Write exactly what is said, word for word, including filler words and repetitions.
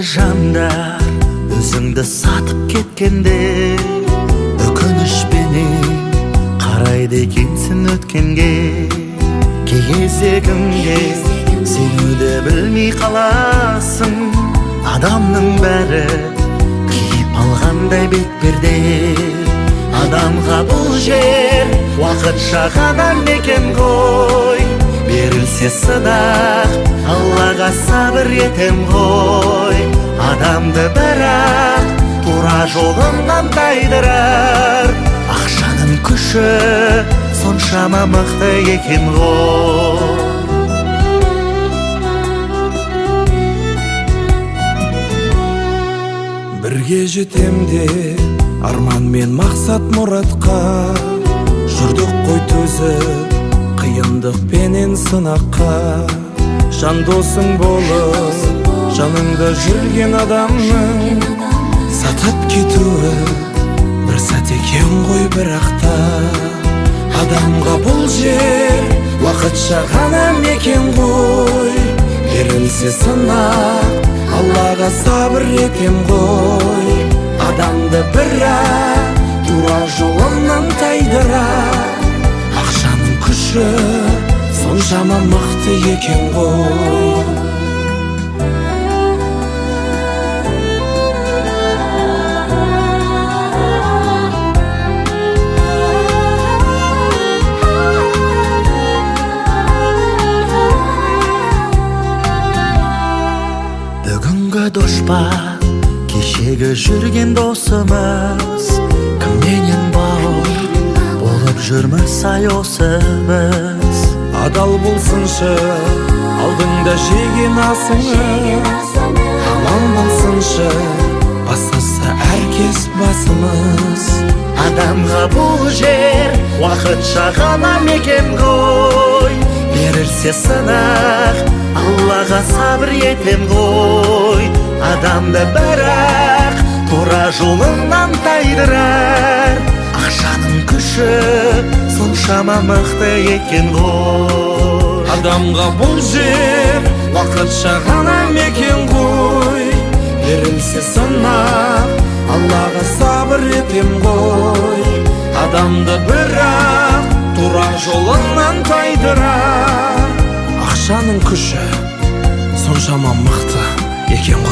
жандар өзіңді сатып кеткенде өкінішпенен қарайды екенсің өткенге. Кезегімде сенуді білмей қаласың, адамның бәрі киіп алғандай бетперде. Адамға бұл жер уақытша ғана мекен ғой, берілсе сынақ Аллаға сабыр етем ғой. Адамды бірақ тура жолынан тайдырар, ақшаның күші соншама мықты екен ғой. Бірге жетем де арман мен мақсат мұратқа, жүрдік қой төзіп қиындық пенен сынаққа. Жан досың болып жаныңда жүрген адамның сатып кетуі бір сәт екен ғой. Бірақта адамға бұл жер уақытша ғана мекен ғой, берілсе сынақ Аллаға сабыр етем ғой. Адамды бірақ тура жолынан тайдырар, ақшаның күші соншама мықты екен ғой. Бүгінгі дұшпан кешегі жүрген досымыз, кімменен бауыр болып жүрміз ай осы біз. Адал болсыншы алдыңда жеген асыңыз, аман болсыншы бастаса әркез басымыз. Адамға бұл жер уақытша ғана мекен ғой, берілсе сынақ Аллаға сабыр етем ғой. Адамды бірақ тура жолынан тайдырар, ақшаның күші соншама мықты екен ғой. Адамға бұл жер уақытша ғана мекен ғой, берілсе сынақ Аллаға сабыр етем ғой. Адамды бірақ тура жолынан тайдырар, ақшаның күші соншама мықты екен